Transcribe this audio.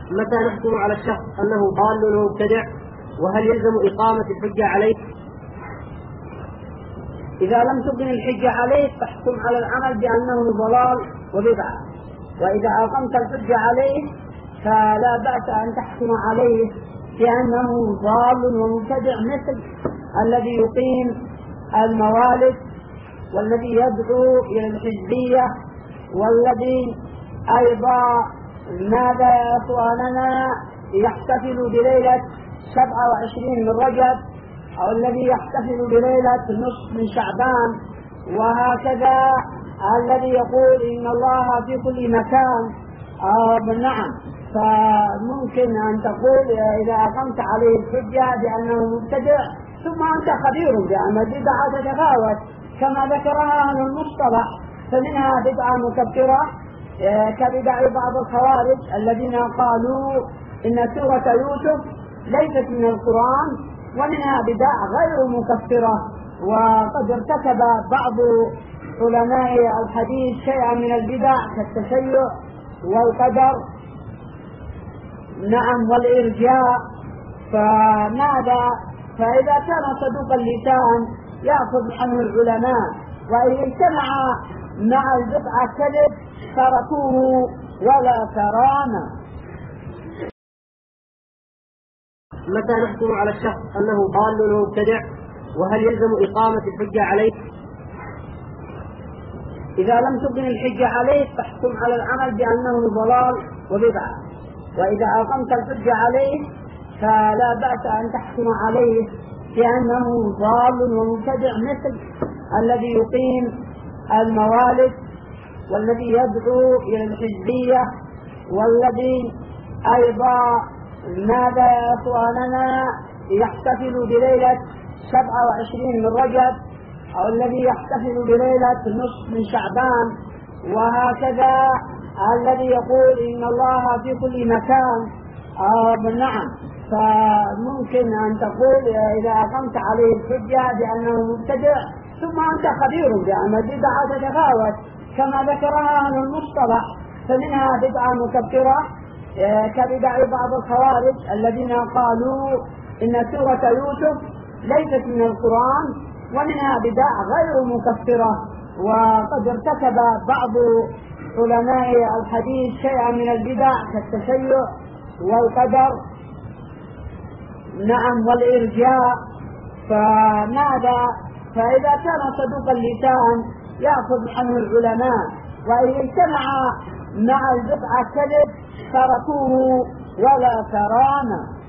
متى نحكم على الشخص أنه ضال ومبتدع؟ وهل يلزم إقامة الحجة عليه؟ إذا لم تقم الحجة عليه فاحكم على العمل بأنه ضلال وبدعة، وإذا أقمت الحجة عليه فلا بأس أن تحكم عليه بأنه ضال ومبتدع، مثل الذي يقيم الموالد، والذي يدعو إلى الحزبية، والذي أيضا ماذا يا أخواننا يحتفل بليلة 27 من رجب، أو الذي يحتفل بليلة نصف من شعبان، وهكذا الذي يقول إن الله في كل مكان. نعم، فممكن أن تقول إذا أقمت عليه الحجة بأنه مبتدع، ثم أنت خبير بأن البدعة تتفاوت كما ذكرها أهل المصطلح، فمنها بدعة مكفرة كبدع بعض الخوارج الذين قالوا إن سورة يوسف ليست من القرآن، ومنها بدع غير مكفرة. وقد ارتكب بعض علماء الحديث شيئا من البدع كالتشيع والقدر، نعم، والإرجاء. فماذا؟ فإذا كان صدوق اللسان يأخذ عنه العلماء، وإن اجتمع مع البدعة كذب تركوه ولا كرامة. متى نحكم على الشخص أنه ضال ومبتدع؟ وهل يلزم إقامة الحجة عليه؟ إذا لم تقم الحجة عليه فاحكم على العمل بأنه ضلال وبدعة، وإذا أقمت الحجة عليه فلا بأس أن تحكم عليه بأنه ضال ومبتدع، مثل الذي يقيم الموالد، والذي يدعو إلى الحزبية، والذي أيضا ماذا يا أخواننا يحتفل بليلة 27 من رجب، أو الذي يحتفل بليلة نصف من شعبان، وهكذا الذي يقول إن الله في كل مكان. نعم، فممكن أن تقول إذا أقمت عليه الحجة بأنه مبتدع، ثم أنت خبير بأن البدعة تتفاوت كما ذكرها أهل المصطلح، فمنها بدعة مكفرة كبدع بعض الخوارج الذين قالوا إن سورة يوسف ليست من القرآن، ومنها بدع غير مكفرة. وقد ارتكب بعض علماء الحديث شيئا من البدع كالتشيع والقدر، نعم، والإرجاء. فماذا؟ فإذا كان صدوق اللسان يأخذ عنه العلماء، وإن اجتمع مع البدعة كذب تركوه ولا كرامة.